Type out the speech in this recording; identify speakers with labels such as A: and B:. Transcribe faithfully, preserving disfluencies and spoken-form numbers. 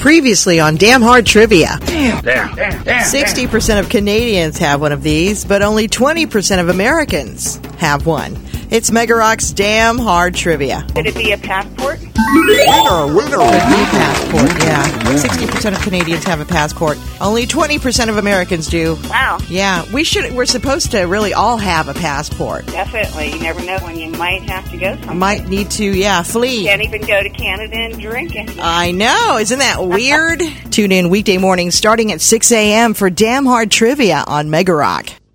A: Previously on Damn Hard Trivia.
B: Damn, damn, damn, damn.
A: sixty percent of Canadians have one of these, but only twenty percent of Americans have one. It's Mega Rock's Damn Hard Trivia.
C: Could it be a passport?
B: Winner, winner.
A: Could be a passport, yeah. sixty percent of Canadians have a passport. Only twenty percent of Americans do.
C: Wow.
A: Yeah, we should. We're supposed to really all have a passport.
C: Definitely. You never know when you might have to go somewhere.
A: Might need to, yeah, flee.
C: Can't even go to Canada and drink it.
A: I know. Isn't that weird? Tune in weekday mornings starting at six a.m. for Damn Hard Trivia on Mega Rock.